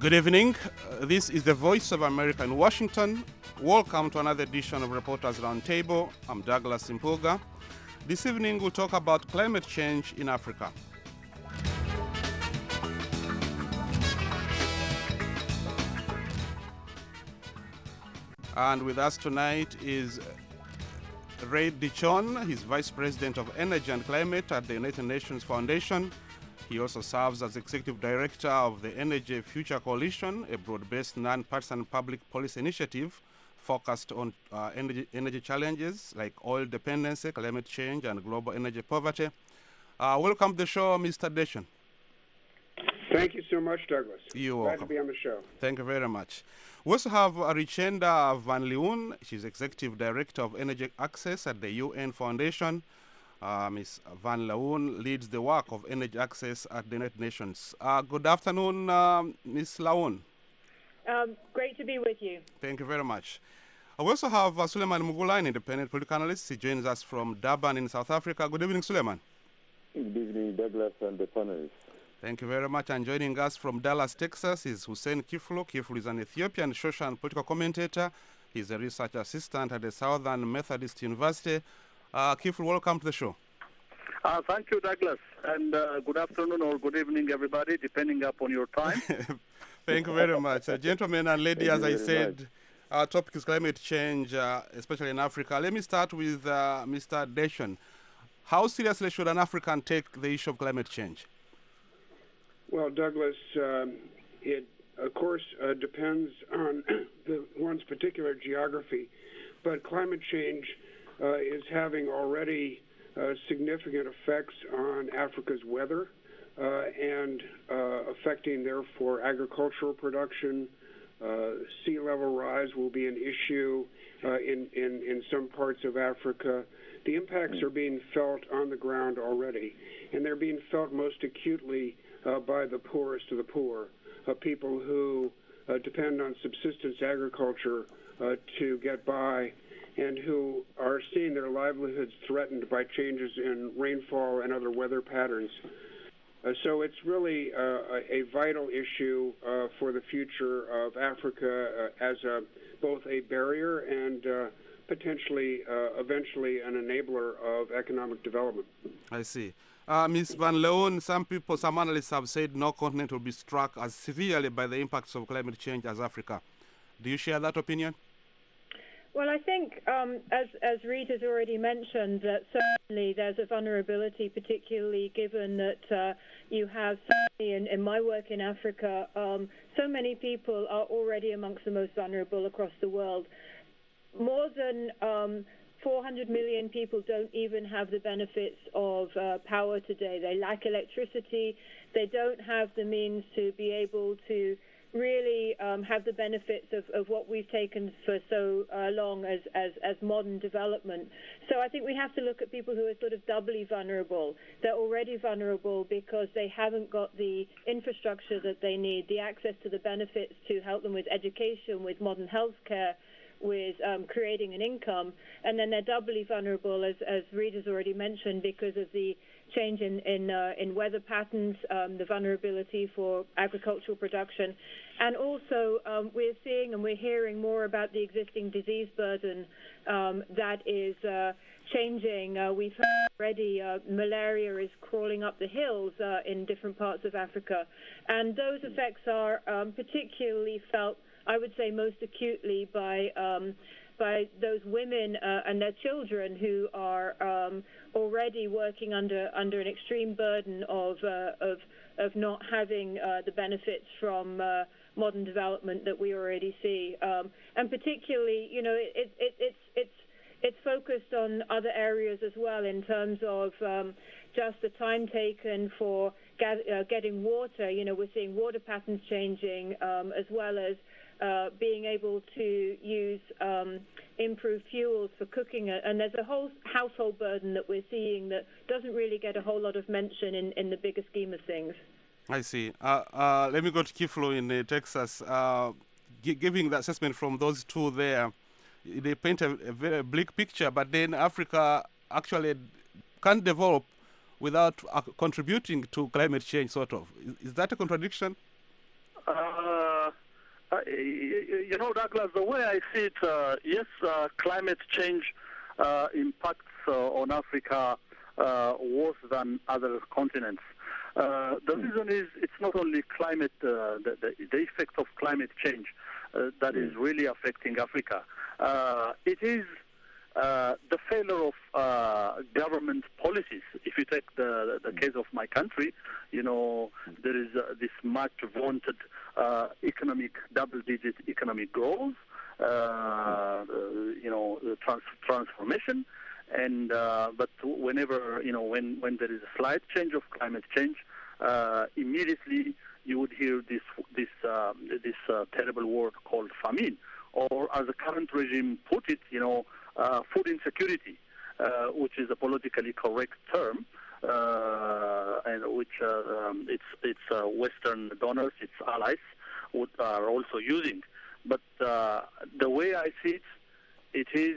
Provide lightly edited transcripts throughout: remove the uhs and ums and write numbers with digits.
Good evening. This is the Voice of America in Washington. Welcome to another edition of Reporters Roundtable. I'm Douglas Impuga. This evening we'll talk about climate change in Africa. And with us tonight is Ray Dichon. He's Vice President of Energy and Climate at the United Nations Foundation. He also serves as Executive Director of the Energy Future Coalition, a broad-based non-partisan public policy initiative focused on energy challenges like oil dependency, climate change, and global energy poverty. Welcome to the show, Mr. Dichon. Thank you so much, Douglas. You're Glad welcome. to be on the show. Thank you very much. We also have Richenda Van Leeuwen. She's Executive Director of Energy Access at the UN Foundation. Ms. Van Leeuwen leads the work of energy access at the United Nations. Good afternoon, Ms. Leeuwen. Great to be with you. Thank you very much. We also have Suleiman Mugula, an independent political analyst. He joins us from Durban in South Africa. Good evening, Suleiman. Good evening, Douglas and the panelists. Thank you very much. And joining us from Dallas, Texas is Hussein Kiflu. Kiflu is an Ethiopian social and political commentator. He's a research assistant at the Southern Methodist University. Kiflu, welcome to the show. Thank you, Douglas, and good afternoon or good evening, everybody, depending upon your time. Thank you very much. Gentlemen and ladies, as I said, our topic is climate change, especially in Africa. Let me start with Mr. Dichon. How seriously should an African take the issue of climate change? Well, Douglas, it, of course, depends on one's particular geography, but climate change is having already significant effects on Africa's weather and affecting, therefore, agricultural production. Sea level rise will be an issue in some parts of Africa. The impacts are being felt on the ground already, and they're being felt most acutely by the poorest of the poor, people who depend on subsistence agriculture to get by, and who are seeing their livelihoods threatened by changes in rainfall and other weather patterns. So it's really a vital issue for the future of Africa as both a barrier and potentially, eventually, an enabler of economic development. I see. Ms. Van Leeuwen, some analysts have said no continent will be struck as severely by the impacts of climate change as Africa. Do you share that opinion? Well, I think, as Reid has already mentioned, that certainly there's a vulnerability, particularly given that you have, certainly in my work in Africa, so many people are already amongst the most vulnerable across the world. More than 400 million people don't even have the benefits of power today. They lack electricity. They don't have the means to be able to really have the benefits of what we've taken for so long as modern development. So I think we have to look at people who are sort of doubly vulnerable. They're already vulnerable because they haven't got the infrastructure that they need, the access to the benefits to help them with education, with modern health care, with creating an income, and then they're doubly vulnerable, as Reid has already mentioned, because of the change in weather patterns, the vulnerability for agricultural production, and also we're seeing and we're hearing more about the existing disease burden that is changing. We've heard already malaria is crawling up the hills in different parts of Africa, and those effects are particularly felt, I would say, most acutely by those women and their children who are already working under an extreme burden of not having the benefits from modern development that we already see, and particularly, you know, it's focused on other areas as well in terms of just the time taken for getting water. You know, we're seeing water patterns changing as well as being able to use improved fuels for cooking, and there's a whole household burden that we're seeing that doesn't really get a whole lot of mention in the bigger scheme of things. I see. Let me go to Kiflu in Texas. Giving the assessment from those two there, they paint a very bleak picture, but then Africa actually can't develop without contributing to climate change, sort of. Is that a contradiction? Douglas, the way I see it, yes, climate change impacts on Africa worse than other continents. The reason is it's not only climate, the effect of climate change that is really affecting Africa. It is the failure of government policies. If you take the case of my country, there is this much vaunted double-digit economic growth, transformation, and but whenever when there is a slight change of climate change, immediately you would hear this terrible word called famine, or as the current regime put it, food insecurity, which is a politically correct term, and which its Western donors, its allies, are also using. But the way I see it, it is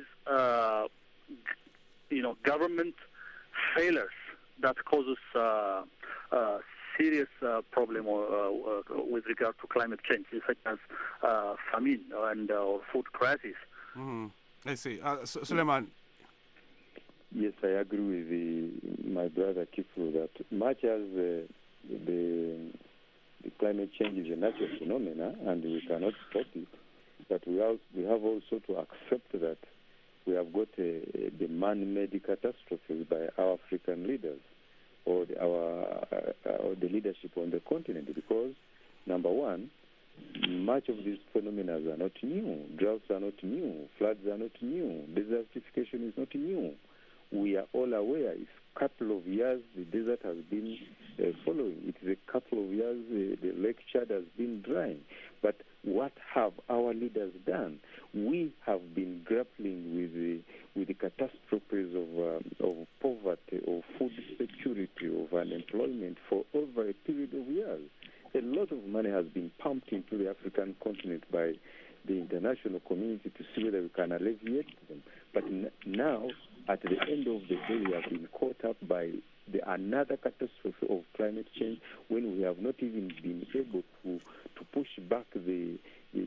government failures that causes serious problem with regard to climate change, such as famine and food crisis. Mm-hmm. I see. Suleiman. Yes, I agree with my brother Kifu that much as the climate change is a natural phenomenon and we cannot stop it, but we have also to accept that we have got the man-made catastrophes by our African leaders or the leadership on the continent, because, number one, much of these phenomena are not new. Droughts are not new. Floods are not new. Desertification is not new. We are all aware. It's a couple of years the desert has been following. It's a couple of years the Lake Chad has been drying. But what have our leaders done? We have been grappling with the catastrophes of poverty, of food security, of unemployment for over a period of years. A lot of money has been pumped into the African continent by the international community to see whether we can alleviate them. But now, at the end of the day, we have been caught up by another catastrophe of climate change when we have not even been able to push back the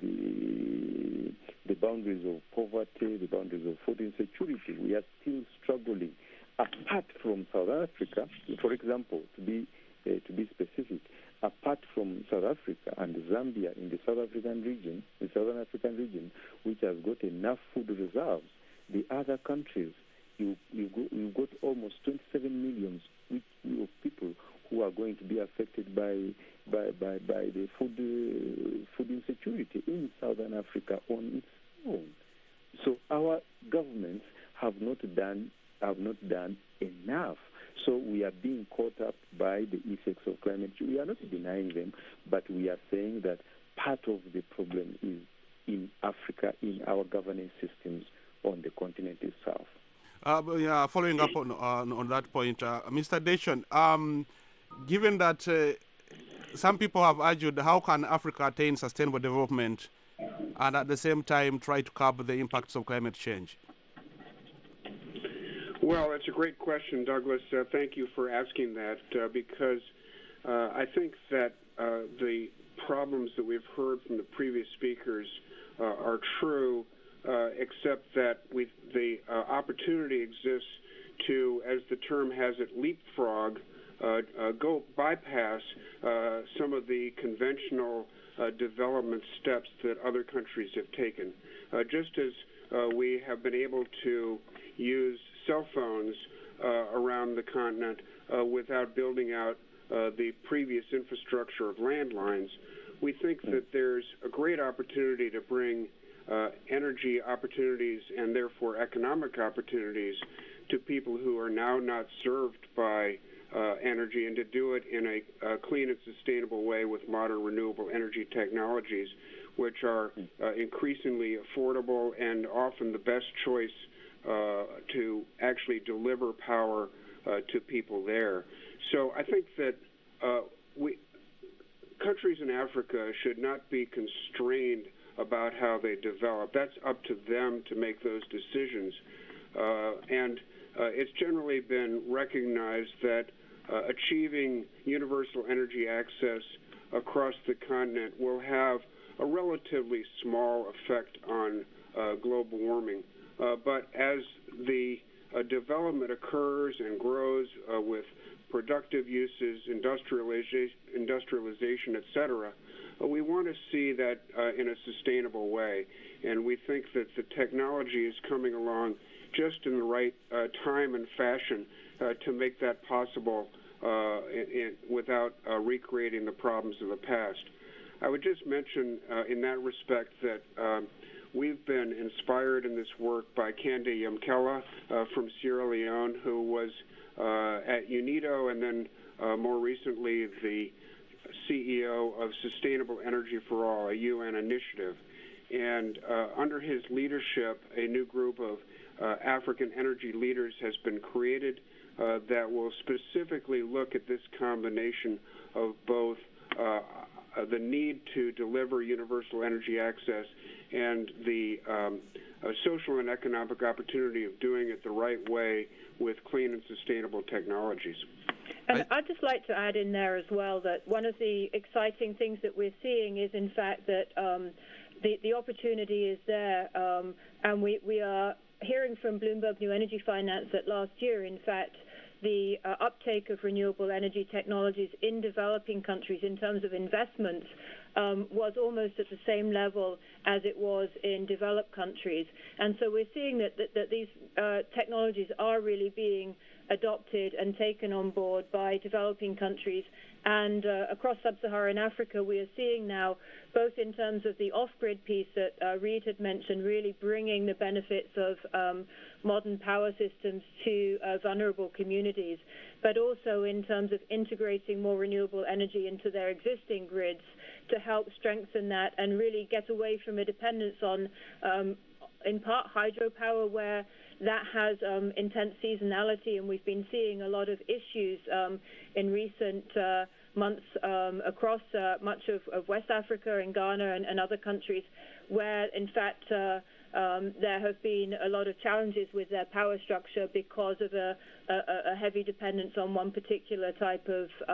boundaries of poverty, the boundaries of food insecurity. We are still struggling. Apart from South Africa, for example, to be specific, apart from South Africa and Zambia in the Southern African region, which has got enough food reserves, the other countries, you've got almost 27 million of people who are going to be affected by the food insecurity in Southern Africa on its own. So our governments have not done enough. So we are being caught up by the effects of climate change. We are not denying them, but we are saying that part of the problem is in Africa, in our governance systems on the continent itself. Following up on that point, Mr. Deshon, given that some people have argued, how can Africa attain sustainable development and at the same time try to curb the impacts of climate change? Well, it's a great question, Douglas. Thank you for asking that, because I think that the problems that we've heard from the previous speakers are true, except that the opportunity exists to, as the term has it, leapfrog, go bypass some of the conventional development steps that other countries have taken. Just as we have been able to use cell phones around the continent without building out the previous infrastructure of landlines, we think that there's a great opportunity to bring energy opportunities and therefore economic opportunities to people who are now not served by energy, and to do it in a clean and sustainable way with modern renewable energy technologies, which are increasingly affordable and often the best choice to actually deliver power to people there. So I think that countries in Africa should not be constrained about how they develop. That's up to them to make those decisions. And it's generally been recognized that achieving universal energy access across the continent will have a relatively small effect on global warming. But as the development occurs and grows with productive uses, industrialization, etc., we want to see that in a sustainable way. And we think that the technology is coming along just in the right time and fashion to make that possible without recreating the problems of the past. I would just mention in that respect that we've been inspired in this work by Kande Yamkela from Sierra Leone, who was at UNIDO and then more recently the CEO of Sustainable Energy for All, a UN initiative. And under his leadership, a new group of African energy leaders has been created that will specifically look at this combination of both the need to deliver universal energy access and the social and economic opportunity of doing it the right way with clean and sustainable technologies. And I'd just like to add in there as well that one of the exciting things that we're seeing is, in fact, that the opportunity is there, and we are hearing from Bloomberg New Energy Finance that last year, in fact, the uptake of renewable energy technologies in developing countries in terms of investments was almost at the same level as it was in developed countries. And so we're seeing that these technologies are really being adopted and taken on board by developing countries. And across sub-Saharan Africa, we are seeing now, both in terms of the off-grid piece that Reid had mentioned, really bringing the benefits of modern power systems to vulnerable communities, but also in terms of integrating more renewable energy into their existing grids to help strengthen that and really get away from a dependence on, in part, hydropower, where that has intense seasonality, and we've been seeing a lot of issues in recent months across much of West Africa and Ghana and other countries, where, in fact, there have been a lot of challenges with their power structure because of a heavy dependence on one particular type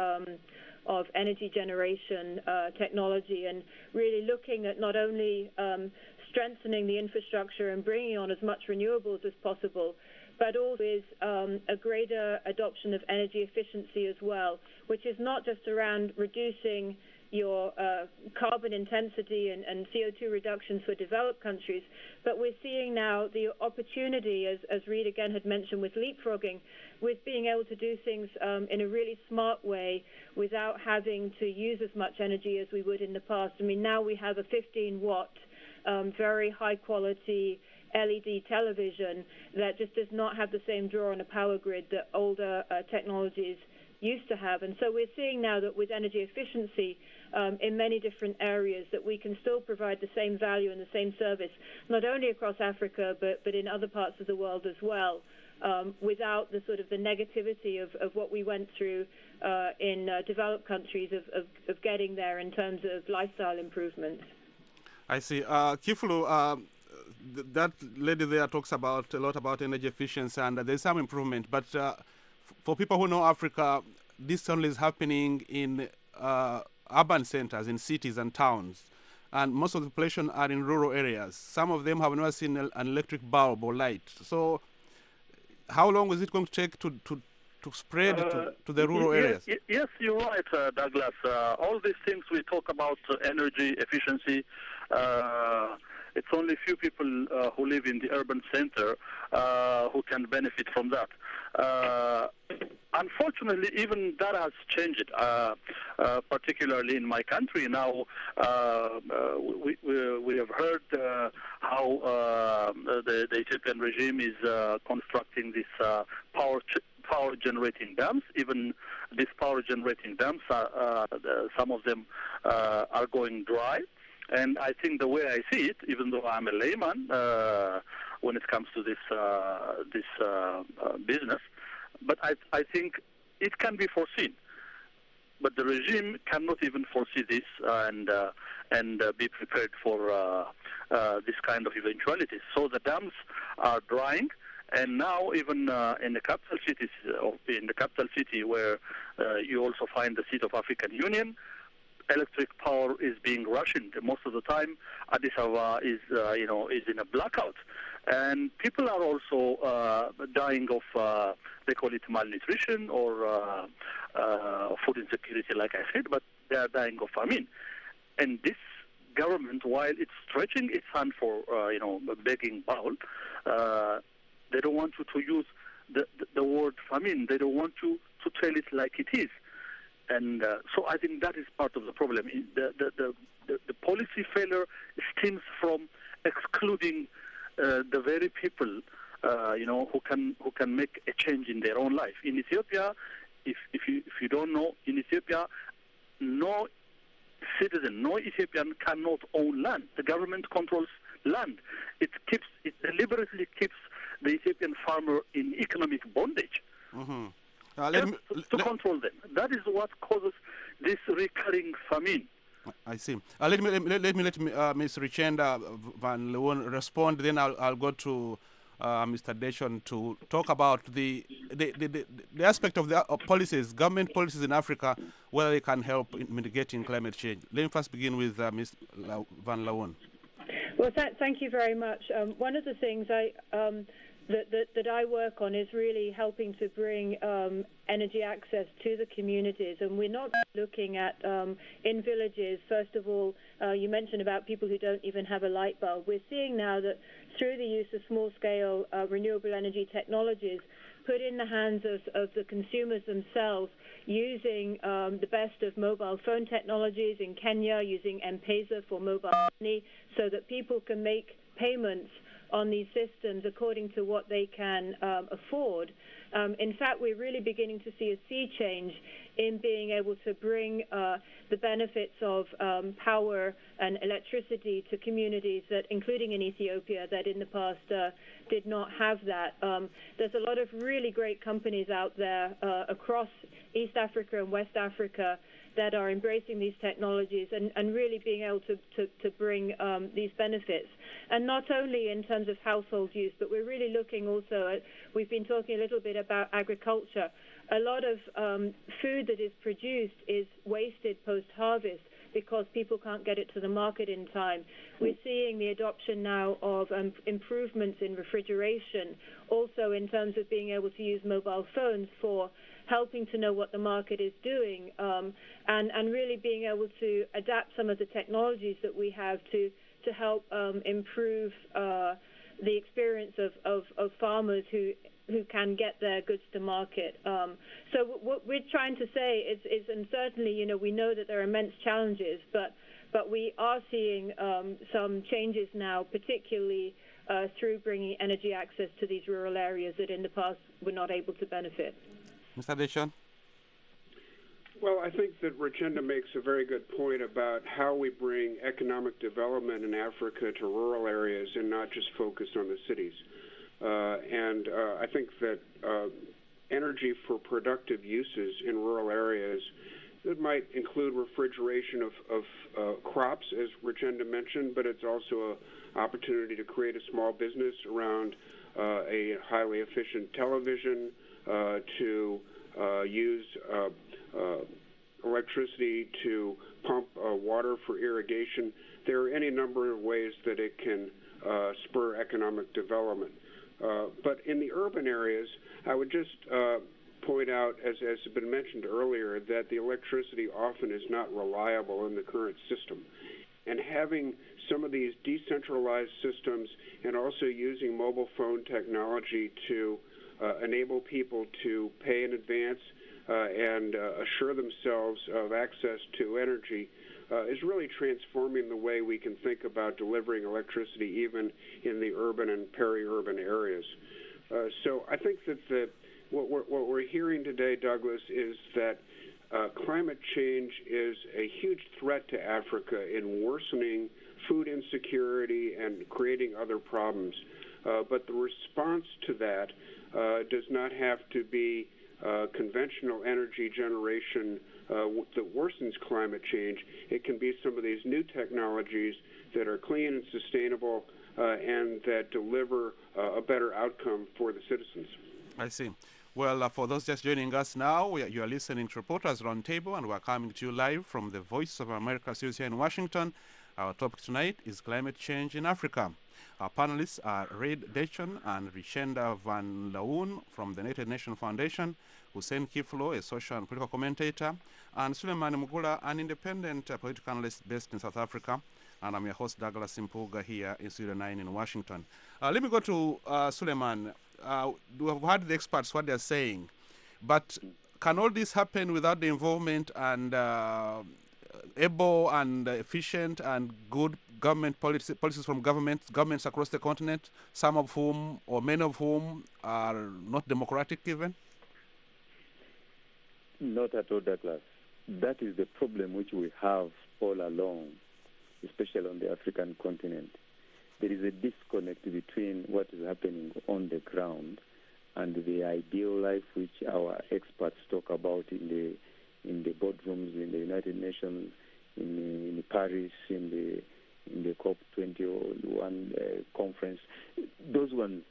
of energy generation technology, and really looking at not only strengthening the infrastructure and bringing on as much renewables as possible, but also is a greater adoption of energy efficiency as well, which is not just around reducing your carbon intensity and CO2 reductions for developed countries, but we're seeing now the opportunity, as Reid again had mentioned, with leapfrogging, with being able to do things in a really smart way without having to use as much energy as we would in the past. I mean, now we have a 15-watt, very high-quality LED television that just does not have the same draw on a power grid that older technologies used to have. And so we're seeing now that with energy efficiency in many different areas, that we can still provide the same value and the same service, not only across Africa, but in other parts of the world as well, without the sort of the negativity of what we went through in developed countries of getting there in terms of lifestyle improvements. I see. Kiflu, that lady there talks a lot about energy efficiency, and there's some improvement. But for people who know Africa, this only is happening in urban centers, in cities and towns. And most of the population are in rural areas. Some of them have never seen an electric bulb or light. So how long is it going to take to spread to the rural areas? Yes, you're right, Douglas. All these things we talk about, energy efficiency, it's only few people who live in the urban center who can benefit from that. Unfortunately, even that has changed, particularly in my country. Now, we have heard how the Ethiopian regime is constructing this power generating dams. Even these power generating dams, some of them are going dry. And I think the way I see it, even though I'm a layman when it comes to this business, but I think it can be foreseen. But the regime cannot even foresee this and be prepared for this kind of eventualities. So the dams are drying, and now even in the capital cities, where you also find the seat of African Union, electric power is being rationed. Most of the time, Addis Ababa is in a blackout, and people are also dying of they call it malnutrition or food insecurity, like I said, but they are dying of famine. And this government, while it's stretching its hand for a begging bowl, they don't want to use the word famine. They don't want to tell it like it is. And so I think that is part of the problem. The policy failure stems from excluding the very people, who can make a change in their own life. In Ethiopia, if you don't know, in Ethiopia, no citizen, no Ethiopian cannot own land. The government controls land. It deliberately keeps the Ethiopian farmer in economic bondage. Mm-hmm. To control them. That is what causes this recurring famine. I see. Let me Ms. Richenda Van Leeuwen respond. Then I'll go to Mr. Deshon to talk about the aspect of the policies, government policies in Africa, whether they can help in mitigating climate change. Let me first begin with Ms. Van Leeuwen. Well, thank you very much. One of the things that I work on is really helping to bring energy access to the communities, and we're not looking at in villages. First of all, you mentioned about people who don't even have a light bulb. We're seeing now that through the use of small-scale renewable energy technologies put in the hands of the consumers themselves, using the best of mobile phone technologies in Kenya, using M-Pesa for mobile money, so that people can make payments on these systems according to what they can afford. In fact, we're really beginning to see a sea change in being able to bring the benefits of power and electricity to communities that, including in Ethiopia, that in the past did not have that. There's a lot of really great companies out there across East Africa and West Africa that are embracing these technologies and really being able to bring these benefits. And not only in terms of household use, but we're really looking also at, we've been talking a little bit about agriculture. A lot of food that is produced is wasted post-harvest because people can't get it to the market in time. We're seeing the adoption now of improvements in refrigeration, also in terms of being able to use mobile phones for helping to know what the market is doing, and really being able to adapt some of the technologies that we have to help improve the experience of farmers who can get their goods to market. So what we're trying to say is, and certainly, we know that there are immense challenges, but we are seeing some changes now, particularly through bringing energy access to these rural areas that in the past were not able to benefit. Mr. Deshon? Well, I think that Richenda makes a very good point about how we bring economic development in Africa to rural areas and not just focus on the cities. And I think that energy for productive uses in rural areas, that might include refrigeration of crops, as Richenda mentioned, but it's also an opportunity to create a small business around a highly efficient television, to use electricity to pump water for irrigation. There are any number of ways that it can spur economic development. But in the urban areas, I would just point out, as has been mentioned earlier, that the electricity often is not reliable in the current system. And having some of these decentralized systems and also using mobile phone technology to enable people to pay in advance and assure themselves of access to energy is really transforming the way we can think about delivering electricity even in the urban and peri-urban areas. So I think that what we're hearing today, Douglas, is that climate change is a huge threat to Africa in worsening food insecurity and creating other problems. But the response to that does not have to be conventional energy generation that worsens climate change. It can be some of these new technologies that are clean and sustainable and that deliver a better outcome for the citizens. I see. Well, for those just joining us now, you are listening to Reporters Roundtable, and we're coming to you live from the Voice of America studios here in Washington. Our topic tonight is climate change in Africa. Our panelists are Reid Dechon and Richenda Van Leeuwen from the United Nations Foundation, Hussein Kiflo, a social and political commentator, and Suleiman Mugula, an independent political analyst based in South Africa. And I'm your host, Douglas Impuga, here in Studio 9 in Washington. Let me go to Suleiman. We've heard the experts, what they're saying. But can all this happen without the involvement and able and efficient and good government policies from governments across the continent, some of whom or many of whom are not democratic even? Not at all, Douglas. That is the problem which we have all along, especially on the African continent. There is a disconnect between what is happening on the ground and the ideal life which our experts talk about in the boardrooms, in the United Nations, in Paris, in the COP21 conference. Those ones,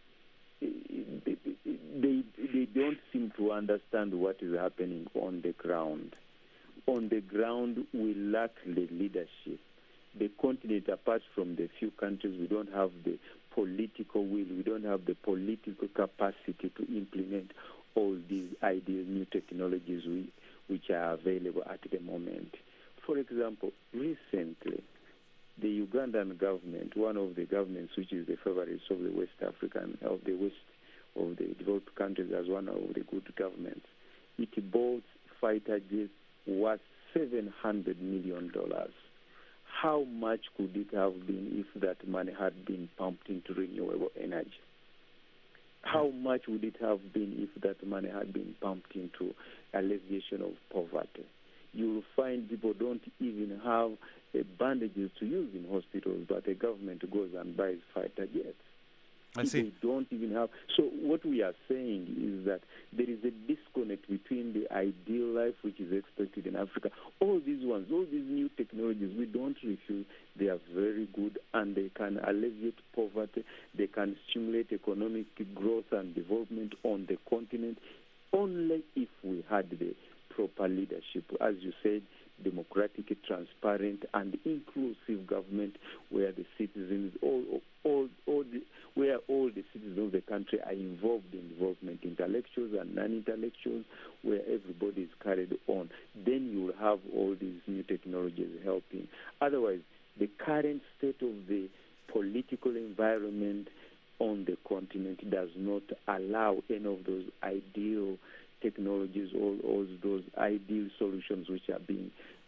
they don't seem to understand what is happening on the ground. On the ground, we lack the leadership. The continent, apart from the few countries, we don't have the political will, we don't have the political capacity to implement all these ideal new technologies which are available at the moment. For example, recently, the Ugandan government, one of the governments which is the favorites of the West African, of the developed countries as one of the good governments, it bought fighter jets worth $700 million. How much could it have been if that money had been pumped into renewable energy? How much would it have been if that money had been pumped into alleviation of poverty? You will find people don't even have bandages to use in hospitals, but the government goes and buys fighter jets. I see. They don't even have. So what we are saying is that there is a disconnect between the ideal life which is expected in Africa. All these ones, all these new technologies, we don't refuse. They are very good and they can alleviate poverty. They can stimulate economic growth and development on the continent only if we had the proper leadership. As you said, democratic, transparent, and inclusive government where the citizens, where all the citizens of the country are involved in development, intellectuals and non-intellectuals, where everybody is carried on. Then you will have all these new technologies helping. Otherwise, the current state of the political environment on the continent does not allow any of those ideal technologies, all those ideal solutions which are being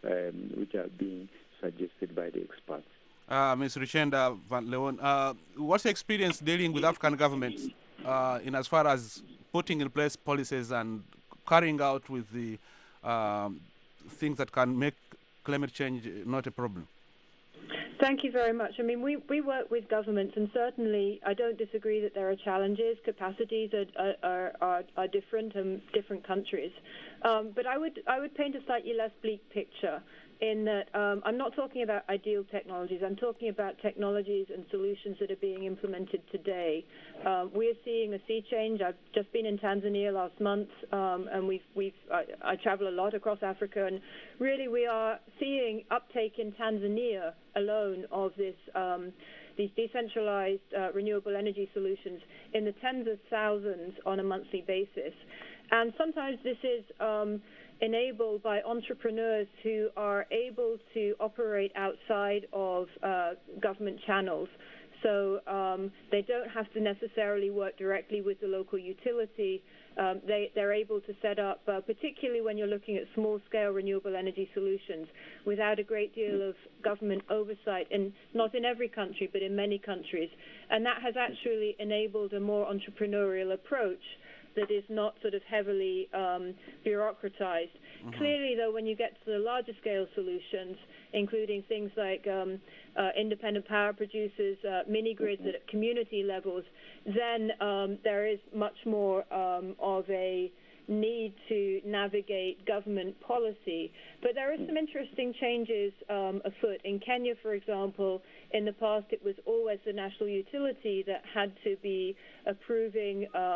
suggested by the experts. Ms. Richenda Van Leeuwen, what's your experience dealing with African governments in as far as putting in place policies and carrying out with the things that can make climate change not a problem? Thank you very much. I mean, we work with governments, and certainly I don't disagree that there are challenges. Capacities are different in different countries. But I would paint a slightly less bleak picture in that I'm not talking about ideal technologies. I'm talking about technologies and solutions that are being implemented today. We're seeing a sea change. I've just been in Tanzania last month, and I travel a lot across Africa, and really we are seeing uptake in Tanzania alone of these decentralized renewable energy solutions in the tens of thousands on a monthly basis. And sometimes this is enabled by entrepreneurs who are able to operate outside of government channels. So they don't have to necessarily work directly with the local utility. They're able to set up, particularly when you're looking at small-scale renewable energy solutions, without a great deal of government oversight, and not in every country, but in many countries. And that has actually enabled a more entrepreneurial approach that is not sort of heavily bureaucratized. Mm-hmm. Clearly, though, when you get to the larger scale solutions, including things like independent power producers, mini-grids at community levels, then there is much more of a need to navigate government policy. But there are some interesting changes afoot. In Kenya, for example, in the past it was always the national utility that had to be approving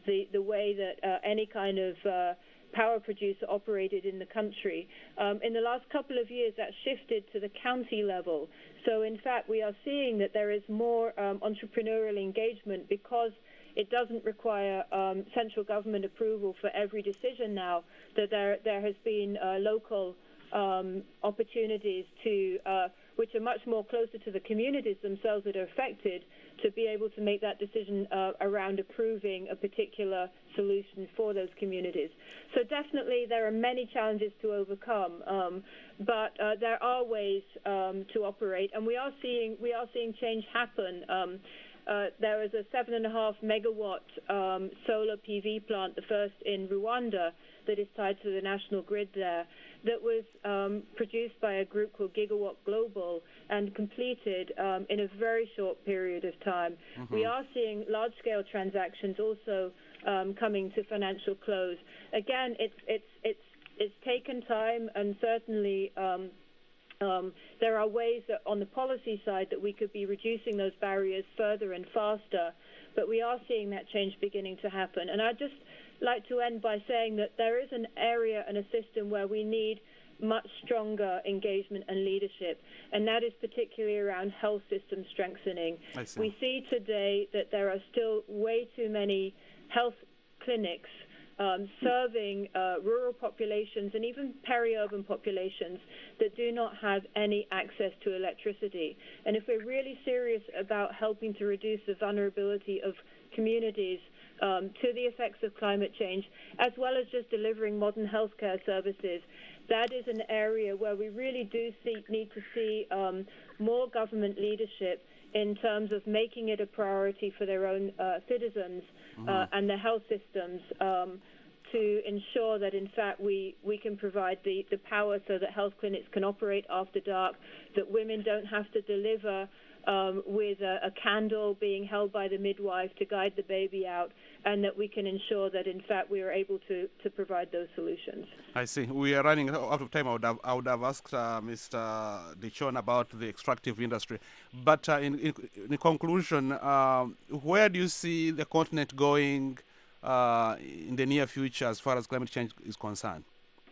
the way that any kind of power producer operated in the country. In the last couple of years, that shifted to the county level. So, in fact, we are seeing that there is more entrepreneurial engagement because it doesn't require central government approval for every decision now, that there has been local opportunities to which are much more closer to the communities themselves that are affected, to be able to make that decision around approving a particular solution for those communities. So definitely there are many challenges to overcome, but there are ways to operate, and we are seeing change happen. There was a 7.5 megawatt solar PV plant, the first in Rwanda, that is tied to the national grid there, that was produced by a group called Gigawatt Global and completed in a very short period of time. Mm-hmm. We are seeing large-scale transactions also coming to financial close. Again, it's taken time, and certainly there are ways that on the policy side that we could be reducing those barriers further and faster, but we are seeing that change beginning to happen. And I'd just like to end by saying that there is an area and a system where we need much stronger engagement and leadership, and that is particularly around health system strengthening. We see today that there are still way too many health clinics serving rural populations and even peri-urban populations that do not have any access to electricity. And if we're really serious about helping to reduce the vulnerability of communities to the effects of climate change, as well as just delivering modern healthcare services, that is an area where we really do need to see more government leadership in terms of making it a priority for their own citizens and their health systems to ensure that, in fact, we can provide the power so that health clinics can operate after dark, that women don't have to deliver with a candle being held by the midwife to guide the baby out, and that we can ensure that, in fact, we are able to provide those solutions. I see. We are running out of time. I would have asked Mr. Dichon about the extractive industry. But in conclusion, where do you see the continent going in the near future as far as climate change is concerned?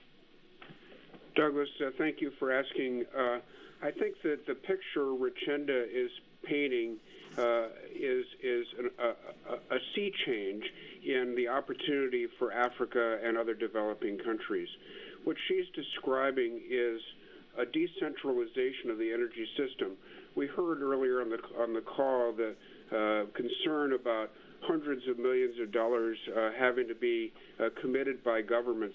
Douglas, thank you for asking. I think that the picture Richenda is painting is a sea change in the opportunity for Africa and other developing countries. What she's describing is a decentralization of the energy system. We heard earlier on the call the concern about hundreds of millions of dollars having to be committed by governments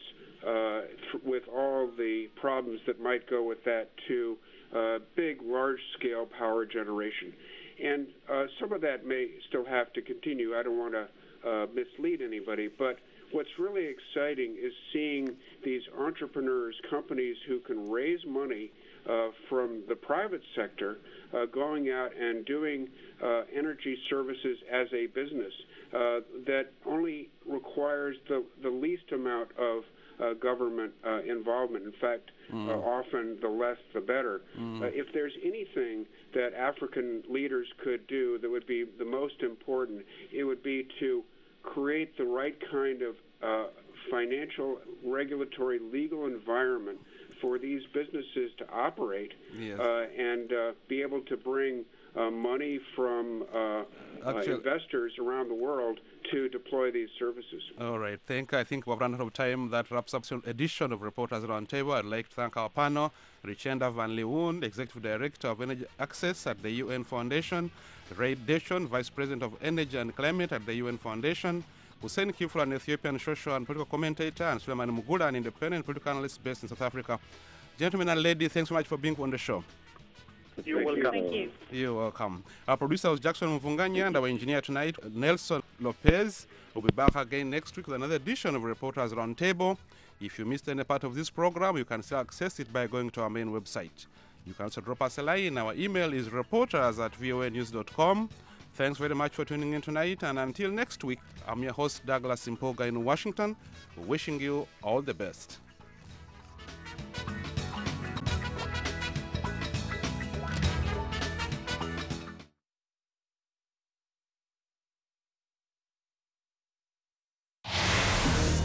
with all the problems that might go with that to big, large-scale power generation. And some of that may still have to continue. I don't want to mislead anybody, but what's really exciting is seeing these entrepreneurs, companies who can raise money from the private sector going out and doing energy services as a business that only requires the least amount of government involvement. In fact, often the less the better. If there's anything that African leaders could do that would be the most important, it would be to create the right kind of financial, regulatory, legal environment for these businesses to operate, and be able to bring money from investors around the world to deploy these services. All right. I think we've run out of time. That wraps up this edition of Reporters Roundtable. I'd like to thank our panel, Richenda Van Leeuwen, Executive Director of Energy Access at the UN Foundation, Ray Dichon, Vice President of Energy and Climate at the UN Foundation, Hussein Kiflu, an Ethiopian social and political commentator, and Suleiman Mugula, an independent political analyst based in South Africa. Gentlemen and ladies, thanks so much for being on the show. You're welcome. Thank you. You're welcome. Our producer was Jackson Mfunganya, and our engineer tonight, Nelson Lopez. We'll be back again next week with another edition of Reporters Roundtable. If you missed any part of this program, you can still access it by going to our main website. You can also drop us a line. Our email is reporters@voanews.com. Thanks very much for tuning in tonight, and until next week, I'm your host, Douglas Impoga in Washington, wishing you all the best.